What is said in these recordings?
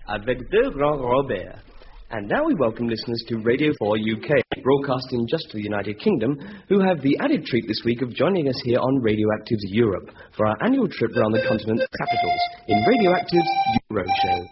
avec deux grands Robert. And now we welcome listeners to Radio 4 UK, broadcasting just to the United Kingdom, who have the added treat this week of joining us here on Radioactive's Europe for our annual trip around the continent's capitals in Radioactive's Euro Show.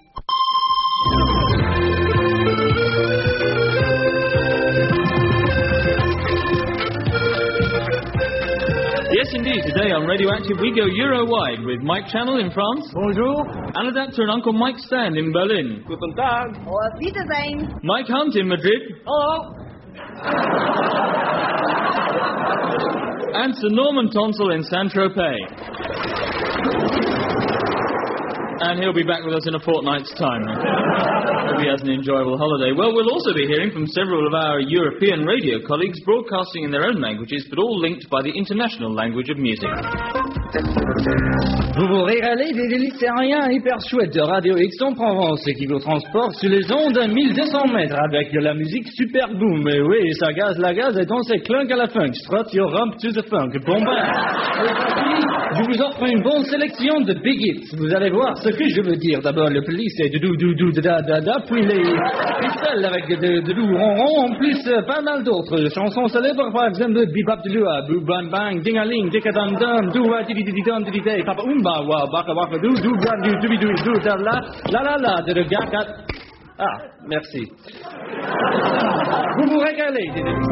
Yes, indeed. Today on Radioactive, we go Euro-wide with Mike Channel in France. Bonjour. Anna Dapter and Uncle Mike Stand in Berlin. Guten Tag. Auf Wiedersehen. Mike Hunt in Madrid. Hello. And Sir Norman Tonsel in Saint-Tropez. And he'll be back with us in a fortnight's time. Hope he has an enjoyable holiday. Well, we'll also be hearing from several of our European radio colleagues broadcasting in their own languages, but all linked by the international language of music. Vous vous régalez des délices aériens hyper chouettes de Radio Aix-en-Provence qui vous transporte sur les ondes à 1200 mètres avec de la musique super boom. Et oui, ça gaz la gaz et danse clunk à la funk. Strut your rump to the funk. Bon ben, je vous offre une bonne sélection de big hits. Vous allez voir ce que je veux dire. D'abord le police et de da, puis les pistoles avec de dou ronron. En plus, pas mal d'autres chansons célèbres, par exemple Bebop de Lua, Boo Bang Bang, Ding-a-ling, Dick-a-dum-dum, Doo-a Diddy-diddy-dum Diddy-day, Papa Oomba Wa, Baka Waka Doo, Doo-Bra Doo, Doo-Doo-Doo, La-la-la, de Gaga. Ah, merci. Vous vous régalez.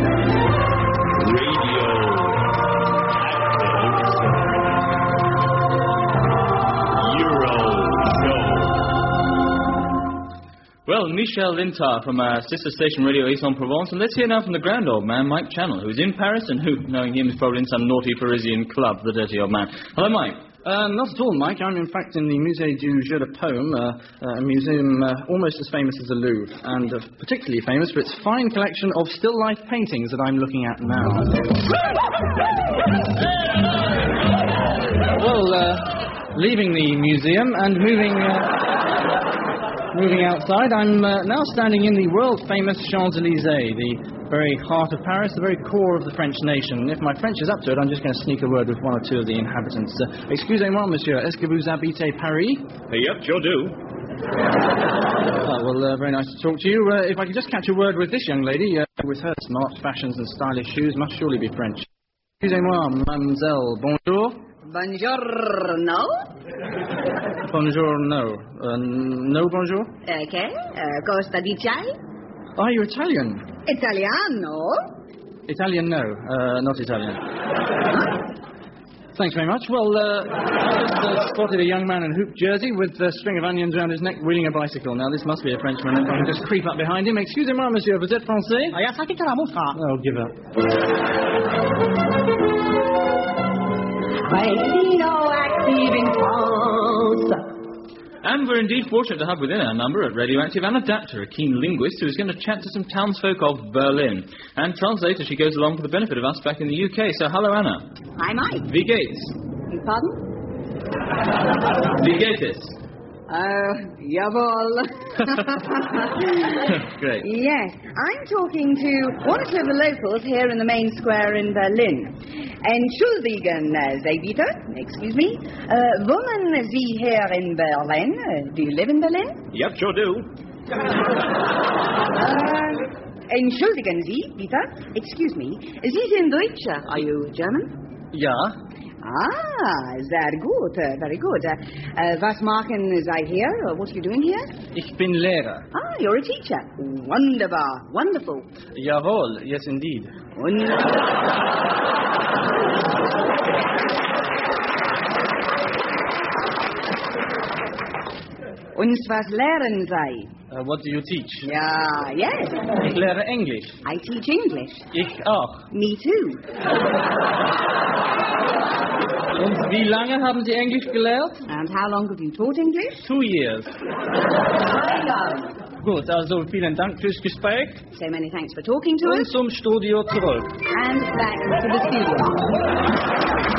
Well, Michel Lintar from our sister station Radio Aix-en-Provence, and let's hear now from the grand old man, Mike Channel, who's in Paris and who, knowing him, is probably in some naughty Parisian club, the dirty old man. Hello, Mike. Not at all, Mike. I'm in fact in the Musée du Jeu de Paume, a museum almost as famous as the Louvre, and particularly famous for its fine collection of still life paintings that I'm looking at now. Well, leaving the museum and moving outside, I'm now standing in the world-famous Champs-Élysées, the very heart of Paris, the very core of the French nation. If my French is up to it, I'm just going to sneak a word with one or two of the inhabitants. Excusez-moi, monsieur, est-ce que vous habitez Paris? Yep, sure do. Well, very nice to talk to you. If I could just catch a word with this young lady, with her smart fashions and stylish shoes, must surely be French. Excusez-moi, mademoiselle, bonjour. Buongiorno. Bonjour, no. No bonjour? Okay. Cosa dici? Oh, you're Italian. Italiano. Italian, no. Not Italian. Thanks very much. Well, I just spotted a young man in hoop jersey with a string of onions around his neck wheeling a bicycle. Now, this must be a Frenchman. If I can just creep up behind him. Excusez-moi, monsieur, vous êtes français? Oh, give up. Radioactive in France. And we're indeed fortunate to have within our number at Radioactive Anna Dapter, a keen linguist who is going to chat to some townsfolk of Berlin and translate as she goes along for the benefit of us back in the UK. So, hello, Anna. Hi, Mike. Wie geht's? Pardon? Wie geht es? Jawohl. Great. Yes, I'm talking to one or two of the locals here in the main square in Berlin. Entschuldigen, Sie bitte, excuse me. Wohnen Sie here in Berlin? Do you live in Berlin? Yep, sure do. Entschuldigen Sie bitte, excuse me. Sie sind Deutsch, are you German? Ja. Ah, sehr gut, very good. Was machen Sie here? What are you doing here? Ich bin Lehrer. Ah, you're a teacher. Wunderbar, wonderful. Jawohl, yes indeed. Und was lehren Sie? What do you teach? Yeah, yes. Ich lehre Englisch. I teach English. Ich auch. Me too. Und wie lange haben Sie Englisch gelehrt? And how long have you taught English? 2 years. Gut, also vielen Dank fürs Gespräch. So many thanks for talking to Und us. zum Studio zurück. And back to the studio.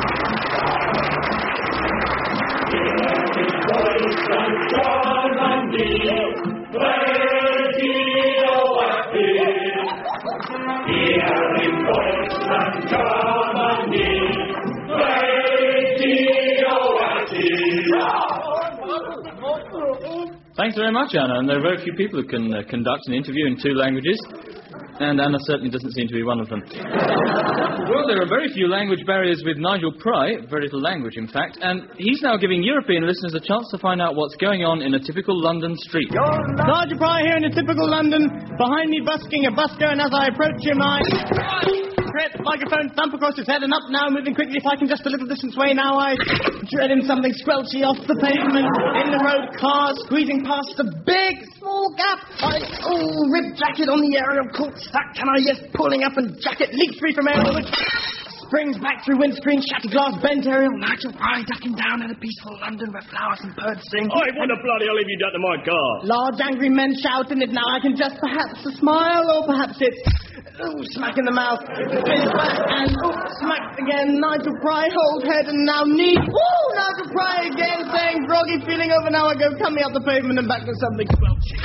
Thanks Thanks very much, Anna. And there are very few people who can conduct an interview in 2 languages. And Anna certainly doesn't seem to be one of them. Well, there are very few language barriers with Nigel Pry, very little language, in fact, and he's now giving European listeners a chance to find out what's going on in a typical London street. Nigel Pry here in a typical London. Behind me busking a busker, and as I approach him, I create the microphone, thump across his head, and up now, moving quickly. If I can just a little distance away now, I tread in something squelchy off the pavement, in the road, cars squeezing past a big, small gap. Ripped jacket on the aerial, caught stuck, and I yes, pulling up, and jacket leaks free from aerial, which springs back through windscreen, shattered glass, bent aerial, Nigel Pry ducking down in a peaceful London where flowers and birds sing. Oi, what the bloody hell have you done to my car? Large angry men shout in it now. I can just perhaps smile, or perhaps it's smack in the mouth, fist back, and smack again. Nigel Pry, hold head, and now knee. Nigel Pry again, saying groggy, feeling over. Now I go coming up the pavement and back to something squelchy.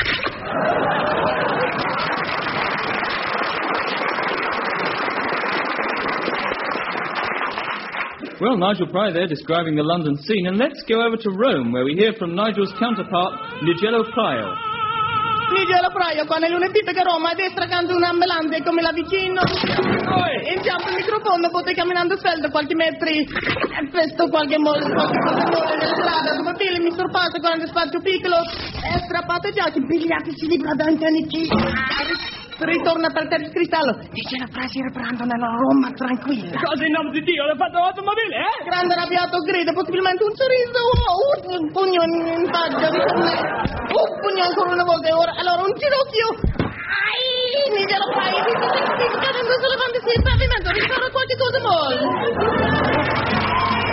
Well, Nigel Pry there describing the London scene, and let's go over to Rome, where we hear from Nigel's counterpart, Nigelo Praio. Nigelo Praio, qua nel lunedì perché Roma a destra canto un ambulante e come la vicino. Inciampo il microfono, poi camminando svelto qualche metri, pesto qualche mole nella strada, come fili mi sorpasso quando spazio piccolo, è strappato già, che pigliati si libra da anni. Ritorna per terra il cristallo. Dice la frase riprendo nella Roma tranquilla. Cosa in nome di Dio? L'ha fatto l'automobile, eh? Grande arrabbiato grido, possibilmente un sorriso, un pugno in faccia, un pugno ancora una volta e ora, allora un ginocchio. Ai, Nigelo Pry, cadendo solamente sul pavimento, rifare qualche cosa molle.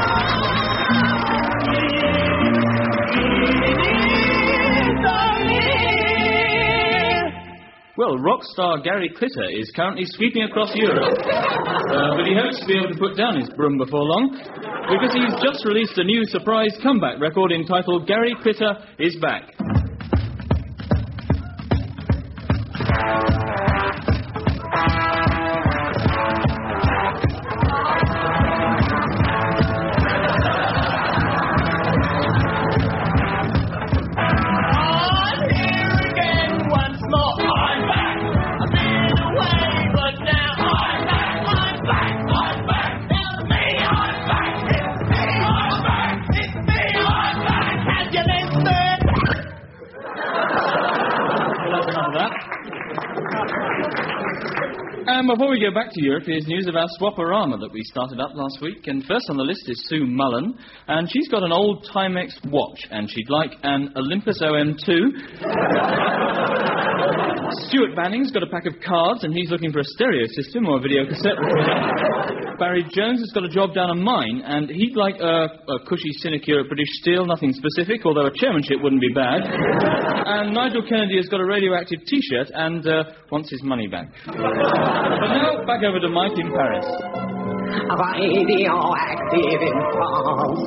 Well, rock star Gary Glitter is currently sweeping across Europe. But he hopes to be able to put down his broom before long, because he's just released a new surprise comeback record entitled Gary Glitter is Back. And before we go back to Europe, here's news of our Swaporama that we started up last week. And first on the list is Sue Mullen, and she's got an old Timex watch, and she'd like an Olympus OM2. Stuart Banning's got a pack of cards, and he's looking for a stereo system or a video cassette recorder. Barry Jones has got a job down a mine, and he'd like a cushy sinecure at British Steel, nothing specific, although a chairmanship wouldn't be bad. And Nigel Kennedy has got a radioactive T-shirt and wants his money back. But now, back over to Mike in Paris. Radioactive in France.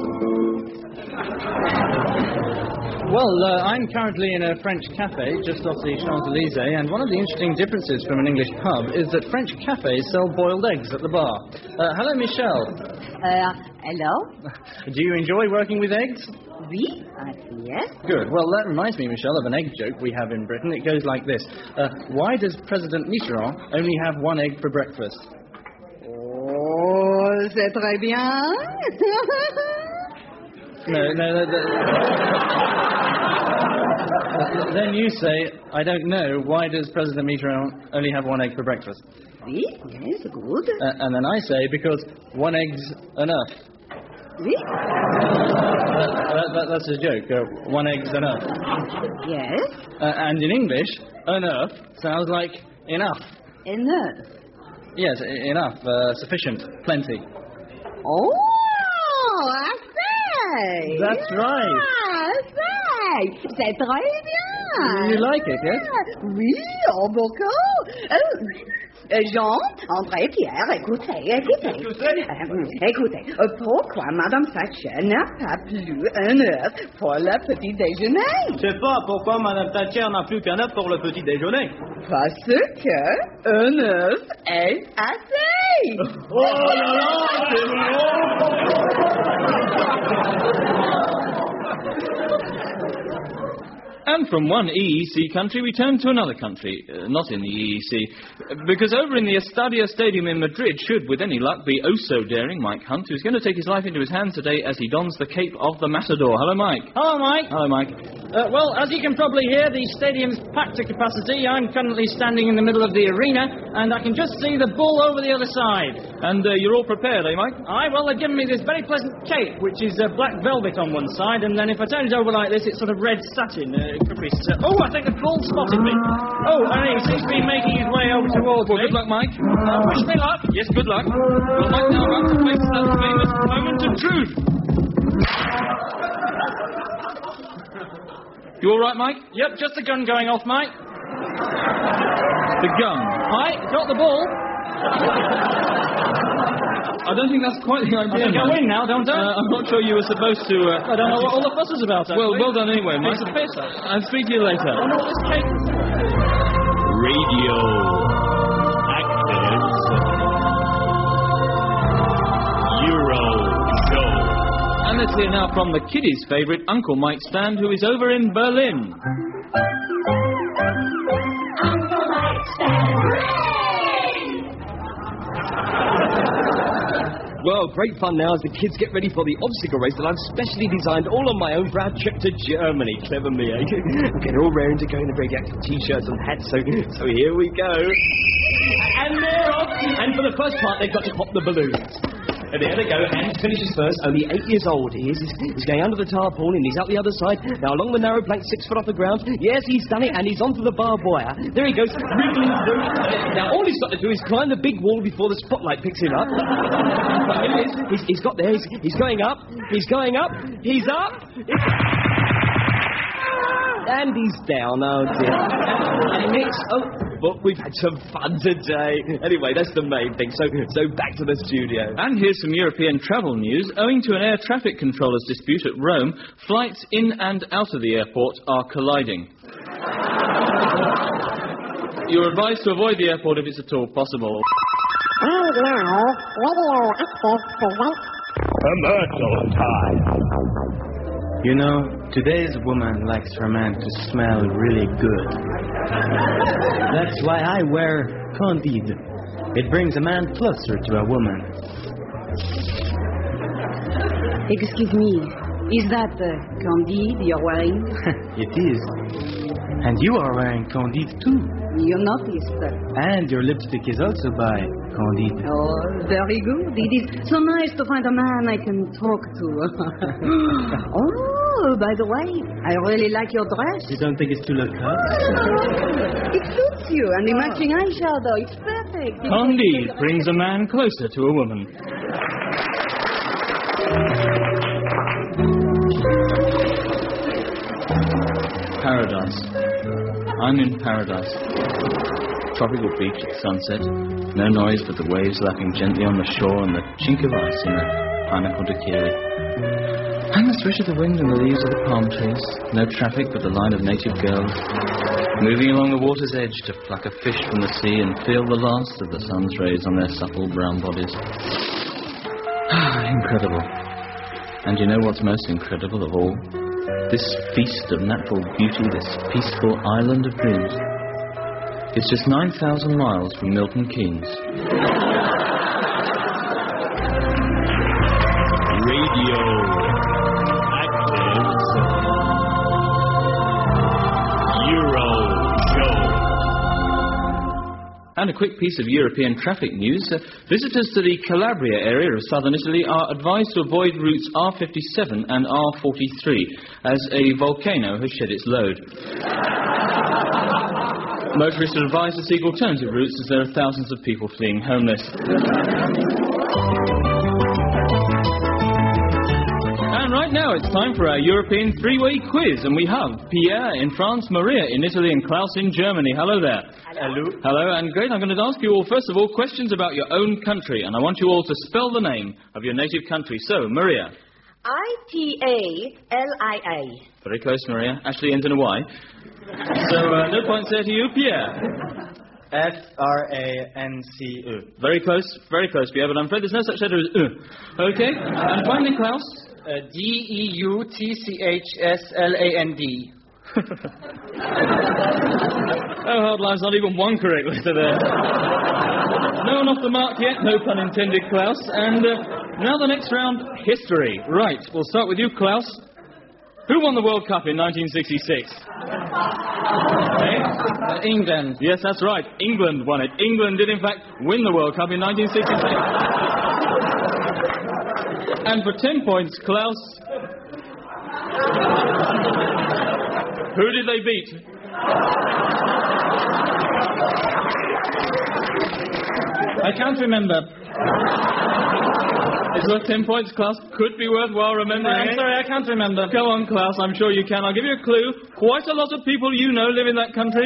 Well, I'm currently in a French cafe just off the Champs-Élysées, and one of the interesting differences from an English pub is that French cafes sell boiled eggs at the bar. Hello, Michelle. Hello? Do you enjoy working with eggs? Oui, yes. Good. Well, that reminds me, Michelle, of an egg joke we have in Britain. It goes like this. Why does President Mitterrand only have one egg for breakfast? Oh, c'est très bien. No. Then you say, I don't know, why does President Mitterrand only have one egg for breakfast? Oui, yes, good. And then I say, because one egg's enough. Oui. That's a joke. One egg's enough. Yes. And in English, enough sounds like enough. Enough. Yes, enough. Sufficient. Plenty. Oh, assez. That's right. Assez. C'est très bien. You like it, yes? Oui, oh, beaucoup. Jean, André, Pierre, écoutez. Écoutez, pourquoi Madame Thatcher n'a pas plus un œuf pour le petit déjeuner? Je sais pas pourquoi Madame Thatcher n'a plus qu'un œuf pour le petit déjeuner. Parce que un œuf est assez. Oh là là, c'est bon. And from one EEC country, we turn to another country, not in the EEC, because over in the Estadio Stadium in Madrid should, with any luck, be oh-so-daring Mike Hunt, who's going to take his life into his hands today as he dons the cape of the Matador. Hello, Mike. Hello, Mike. Hello, Mike. Well, as you can probably hear, the stadium's packed to capacity. I'm currently standing in the middle of the arena, and I can just see the bull over the other side. And you're all prepared, eh, Mike? Aye, well, they've given me this very pleasant cape, which is black velvet on one side, and then if I turn it over like this, it's sort of red satin. Oh, I think the bull spotted me. Oh, and he seems to be making his way over towards me. Good luck, Mike. Wish me luck. Yes, good luck. Well, Mike now runs to face that famous moment of truth. You all right, Mike? Yep, just the gun going off, Mike. The gun. Aye, got the ball. I don't think that's quite the idea, I think I win now, don't I? I'm not sure you were supposed to... I don't know what all the fuss is about, actually. Well done anyway, Mike. It's a piss. I'll speak to you later. I know what this cape is. Radio Active Euro Show. And let's hear now from the kiddies' favourite, Uncle Mike Stand, who is over in Berlin. Uncle Mike Stand. Well, great fun now as the kids get ready for the obstacle race that I've specially designed all on my own for our trip to Germany. Clever me, eh? Get all raring to go in the very active T-shirts and hats, so here we go. And they're off! And for the first part, they've got to pop the balloons. And there they go, and finishes first, only 8 years old. He's going under the tarpaulin, and he's out the other side. Now along the narrow plank, 6 foot off the ground. Yes, he's done it, and he's onto the barbed wire. There he goes, wriggling through. Now all he's got to do is climb the big wall before the spotlight picks him up. He's got there, he's going up, he's up. And he's down, oh dear. And but we've had some fun today. Anyway, that's the main thing. So back to the studio. And here's some European travel news. Owing to an air traffic controllers dispute at Rome, flights in and out of the airport are colliding. You're advised to avoid the airport if it's at all possible. And now, Radio Active presents Commercial time. You know, today's woman likes her man to smell really good. That's why I wear Candide. It brings a man closer to a woman. Excuse me, is that Candide you're wearing? It is. And you are wearing Candide too. You noticed. And your lipstick is also by Candide. Oh, very good. It is so nice to find a man I can talk to. Oh, by the way, I really like your dress. You don't think it's too low cut? It suits you, and the matching eyeshadow. It's perfect. Candide brings a man closer to a woman. Paradise. I'm in paradise. Tropical beach at sunset. No noise but the waves lapping gently on the shore and the chink of ice in the pineapple daiquiri. And the swish of the wind and the leaves of the palm trees. No traffic but the line of native girls moving along the water's edge to pluck a fish from the sea and feel the last of the sun's rays on their supple brown bodies. Incredible. And you know what's most incredible of all? This feast of natural beauty, this peaceful island of dreams. It's just 9,000 miles from Milton Keynes. Radio Active Euro Show. And a quick piece of European traffic news. Visitors to the Calabria area of southern Italy are advised to avoid routes R57 and R43 as a volcano has shed its load. Motorists are advised to seek alternative routes as there are thousands of people fleeing homeless. And right now it's time for our European three-way quiz, and we have Pierre in France, Maria in Italy, and Klaus in Germany. Hello there. Hello. Hello, and great. I'm going to ask you all, first of all, questions about your own country, and I want you all to spell the name of your native country. So, Maria. Italia. Very close, Maria. Actually ends in a Y. So, no points there to you, Pierre. Francu. Very close, Pierre, but I'm afraid there's no such letter as Okay, and finally, Klaus. Deutschland. Oh, hard lives, not even one correct letter there. No one off the mark yet, no pun intended, Klaus. And now the next round, history. Right, we'll start with you, Klaus. Who won the World Cup in 1966? England. Yes, that's right. England won it. England did, in fact, win the World Cup in 1966. And for 10 points, Klaus... Who did they beat? I can't remember. It's worth 10 points, Klaus. Could be worthwhile remembering. I'm sorry, I can't remember. Go on, Klaus. I'm sure you can. I'll give you a clue. Quite a lot of people you know live in that country.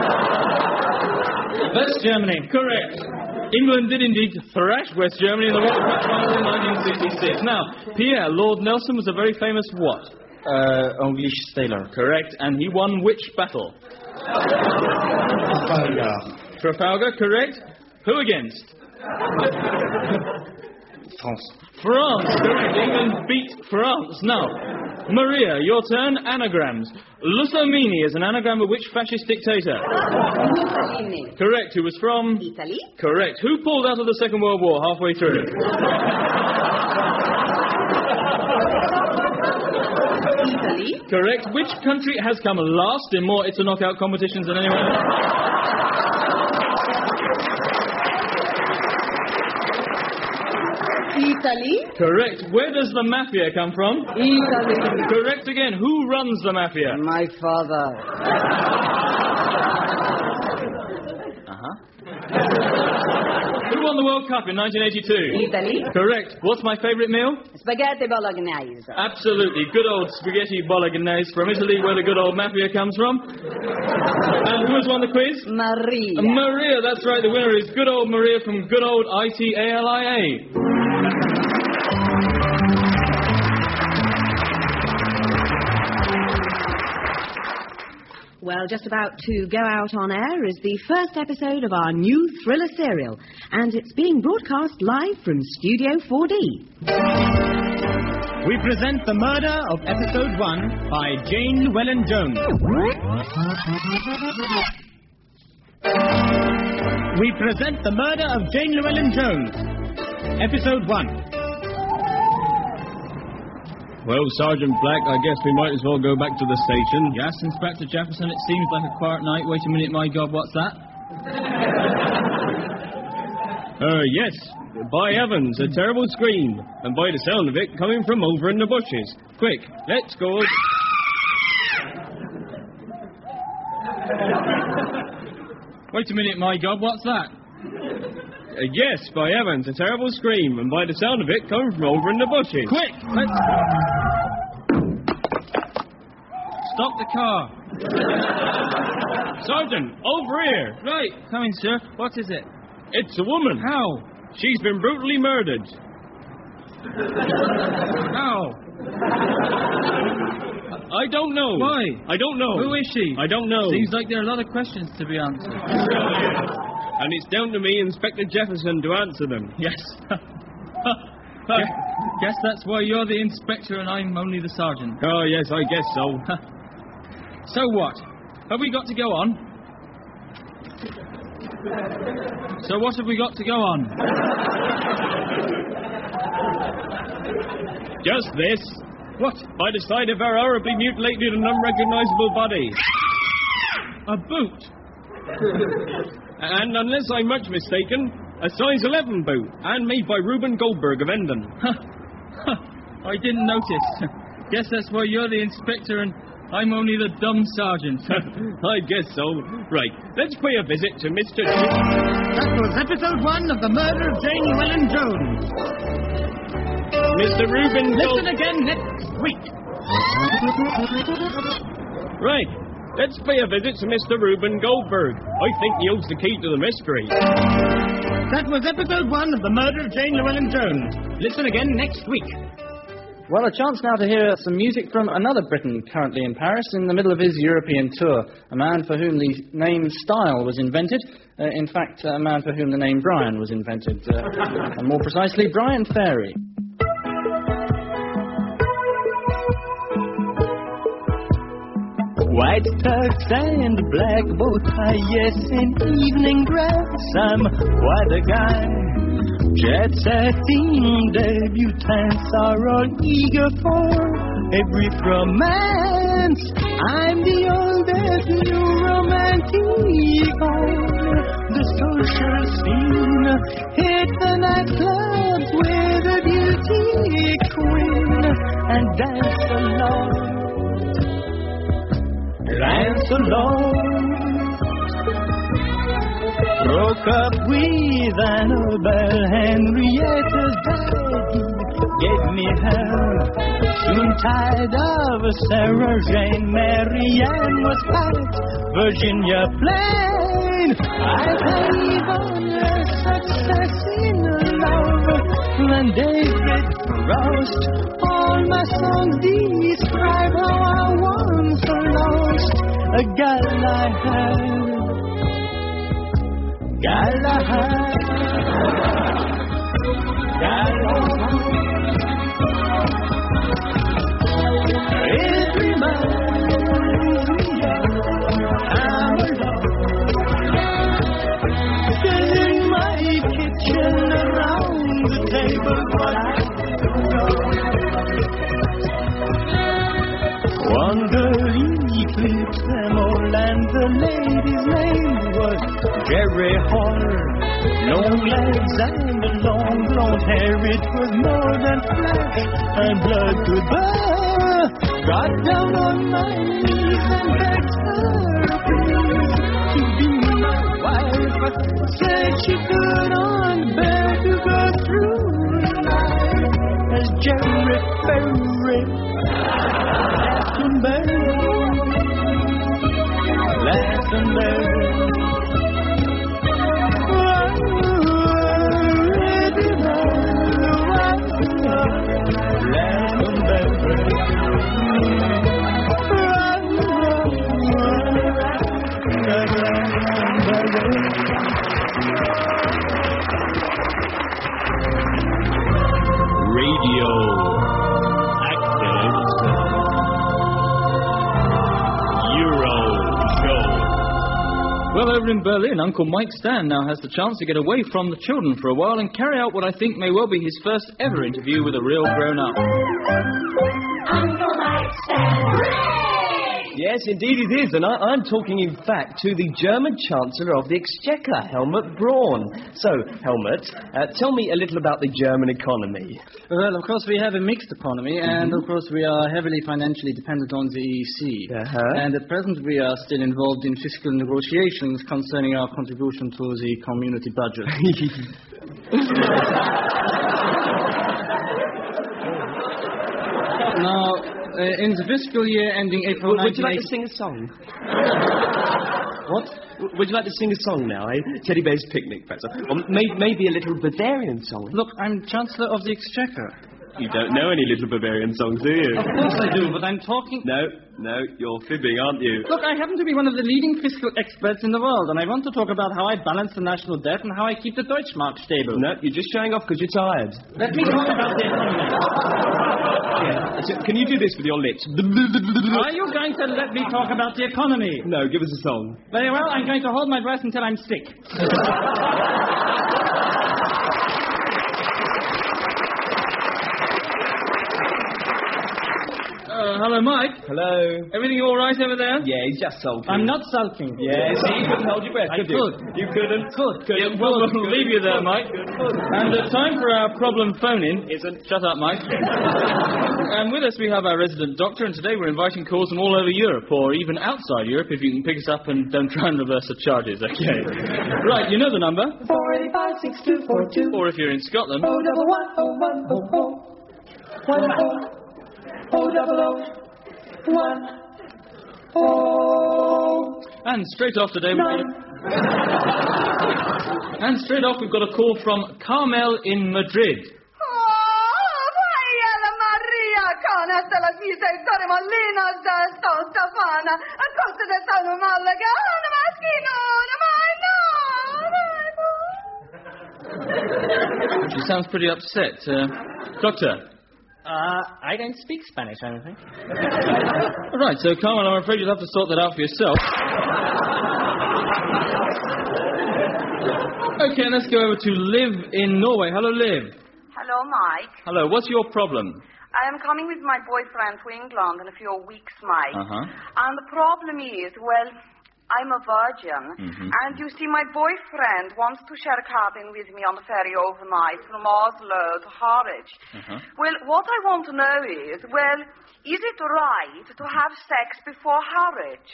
West Germany. Correct. England did indeed thrash West Germany in the World Cup final in 1966. Now, Pierre, Lord Nelson was a very famous what? English sailor. Correct. And he won which battle? Trafalgar, correct. Who against? France. France, correct. England beat France. Now, Maria, your turn. Anagrams. Lussolini is an anagram of which fascist dictator? Mussolini. Correct. Who was from? Italy. Correct. Who pulled out of the Second World War halfway through? Italy. Correct. Which country has come last in more It's a Knockout competitions than anyone else? Italy. Correct. Where does the mafia come from? Italy. Correct again. Who runs the mafia? My father. Who won the World Cup in 1982? Italy. Correct. What's my favourite meal? Spaghetti bolognese. Absolutely. Good old spaghetti bolognese from Italy, where the good old mafia comes from. And who has won the quiz? Maria. Maria, that's right. The winner is good old Maria from good old ITALIA. Well, just about to go out on air is the first episode of our new thriller serial, and it's being broadcast live from Studio 4D. We present The Murder of Episode 1 by Jane Llewellyn-Jones. We present The Murder of Jane Llewellyn-Jones. Episode 1. Well, Sergeant Black, I guess we might as well go back to the station. Yes, Inspector Jefferson, it seems like a quiet night. Wait a minute, my God, what's that? Yes. By heavens, a terrible scream. And by the sound of it, coming from over in the bushes. Quick, let's go. Wait a minute, my God, what's that? Yes, by heavens, a terrible scream. And by the sound of it, coming from over in the bushes. Quick, let's... Stop the car. Sergeant, over here. Right, coming, sir. What is it? It's a woman. How? She's been brutally murdered. How? I don't know. Why? I don't know. Who is she? I don't know. Seems like there are a lot of questions to be answered. And it's down to me, Inspector Jefferson, to answer them. Yes. Guess that's why you're the inspector and I'm only the sergeant. Oh, yes, I guess so. So what? Have we got to go on? So what have we got to go on? Just this. What? By the side of her horribly mutilated and unrecognizable body. A boot. And unless I'm much mistaken, a size 11 boot, and made by Reuben Goldberg of Endon. I didn't notice. Guess that's why you're the inspector and I'm only the dumb sergeant. I guess so. Right, let's pay a visit to Mr. That was Episode 1 of The Murder of Jane Llewellyn-Jones. Mr. Reuben Listen again next week. Right. Let's pay a visit to Mr. Reuben Goldberg. I think he holds the key to the mystery. That was Episode 1 of The Murder of Jane Llewellyn-Jones. Listen again next week. Well, a chance now to hear some music from another Briton currently in Paris in the middle of his European tour. A man for whom the name Style was invented. In fact, a man for whom the name Brian was invented. And more precisely, Brian Ferry. White tux and black bow tie, yes, in evening dress, I'm quite a guy. Jet setting debutantes are all eager for a brief romance. I'm the oldest new romantic on the social scene. Hit the nightclubs with a beauty queen and dance alone. Dance alone. Broke up with Annabelle, Henrietta's daddy gave me hell. Soon tired of Sarah Jane, Marianne was packed, Virginia plain. I've had even less success in love than David Frost. All my songs describe how I once lost a gal I had. Galahad, Galahad. It reminds me of our love. Still in my kitchen around the table, but I Wonder eclipsed them all, and the lady's name was Jerry Horner. Long legs and long blonde hair, it was more than flesh and blood could bear. Got down on my knees and begged her, please, to be my wife. Said she couldn't bear to go through life as Jerry Ferry. Glastonbury. Well, over in Berlin, Uncle Mike Stan now has the chance to get away from the children for a while and carry out what I think may well be his first ever interview with a real grown-up. Uncle Mike Stan. Yes, indeed it is, and I'm talking, in fact, to the German Chancellor of the Exchequer, Helmut Braun. So, Helmut, tell me a little about the German economy. Well, of course, we have a mixed economy, and of course, we are heavily financially dependent on the EEC. And at present, we are still involved in fiscal negotiations concerning our contribution to the community budget. Now, in the fiscal year ending April 19... Would you like to sing a song? What? Would you like to sing a song now, eh? Teddy Bear's Picnic, perhaps. Or maybe a little Bavarian song. Look, I'm Chancellor of the Exchequer. You don't know any little Bavarian songs, do you? Of course I do, but I'm talking... No, you're fibbing, aren't you? Look, I happen to be one of the leading fiscal experts in the world, and I want to talk about how I balance the national debt and how I keep the Deutschmark stable. No, you're just showing off because you're tired. Let me talk about the economy. Yeah. Can you do this with your lips? Are you going to let me talk about the economy? No, give us a song. Very well, I'm going to hold my breath until I'm sick. Hello, Mike. Hello. Everything all right over there? Yeah, he's just sulking. I'm not sulking. Yeah, see, you couldn't hold your breath, could you? You couldn't. Yeah, well, we'll leave you there, Mike. And time for our problem phone-in. Shut up, Mike. And with us we have our resident doctor, and today we're inviting calls from all over Europe, or even outside Europe, if you can pick us up and don't try and reverse the charges, okay? Right, you know the number. 485-6242. Or if you're in Scotland. 011-010. 000-1. And straight off today, and straight off we've got a call from Carmel in Madrid. She sounds pretty upset. Doctor. I don't speak Spanish, I don't think. Right, so, Carmen, I'm afraid you'll have to sort that out for yourself. Okay, let's go over to Liv in Norway. Hello, Liv. Hello, Mike. Hello, what's your problem? I am coming with my boyfriend to England in a few weeks, Mike. And the problem is, well, I'm a virgin. And you see, my boyfriend wants to share a cabin with me on the ferry overnight from Oslo to Harwich. Well, what I want to know is, well, is it right to have sex before Harwich?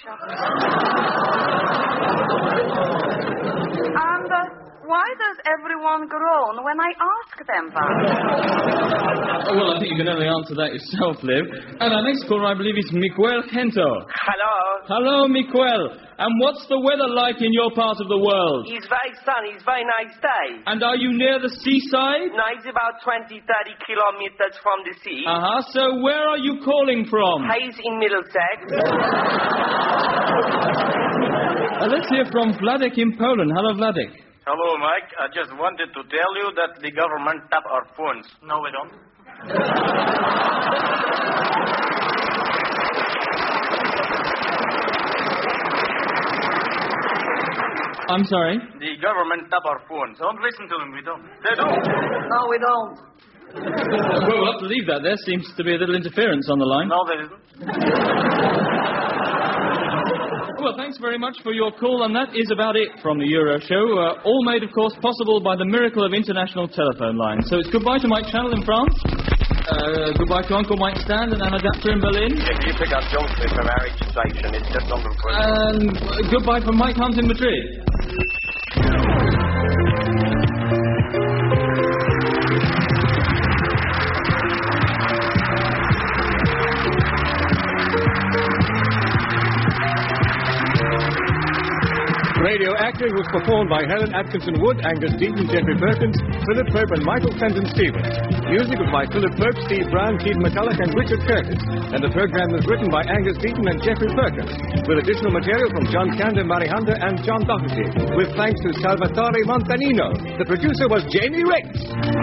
And why does everyone groan when I ask them that? Well, I think you can only answer that yourself, Liv. And our next caller, I believe, is Miguel Gento. Hello. Hello, Miguel. And what's the weather like in your part of the world? It's very sunny. It's a very nice day. And are you near the seaside? No, it's about 20, 30 kilometers from the sea. So where are you calling from? Hayes in Middlesex. Let's hear from Vladek in Poland. Hello, Vladek. Hello, Mike. I just wanted to tell you that the government tap our phones. No, we don't. I'm sorry? The government tap our phones. Don't listen to them. We don't. They don't. No, we don't. Well, we'll have to leave that. There seems to be a little interference on the line. No, there isn't. Well, thanks very much for your call, and that is about it from the Euro Show. All made, of course, possible by the miracle of international telephone lines. So it's goodbye to Mike Channel in France. Goodbye to Uncle Mike Stand and Anna Dapter in Berlin. If you pick up John Smith from our station, it's just on the phone. And goodbye from Mike Hunt in Madrid. Radioactive was performed by Helen Atkinson Wood, Angus Deaton, Jeffrey Perkins, Philip Pope and Michael Fenton Stevens. Music was by Philip Pope, Steve Brown, Keith McCulloch and Richard Curtis. And the program was written by Angus Deaton and Jeffrey Perkins, with additional material from John Kander, Mary Hunter and John Doherty, with thanks to Salvatore Montanino. The producer was Jamie Riggs.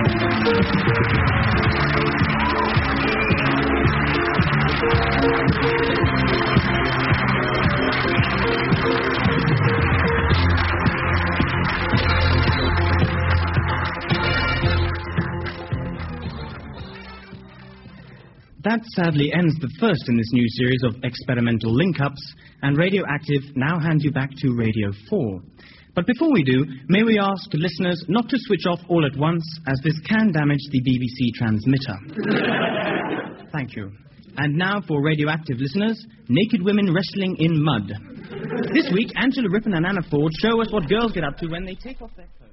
That sadly ends the first in this new series of experimental link-ups, and Radioactive now hands you back to Radio 4. But before we do, may we ask listeners not to switch off all at once, as this can damage the BBC transmitter. Thank you. And now for Radioactive listeners, naked women wrestling in mud. This week, Angela Rippon and Anna Ford show us what girls get up to when they take off their clothes.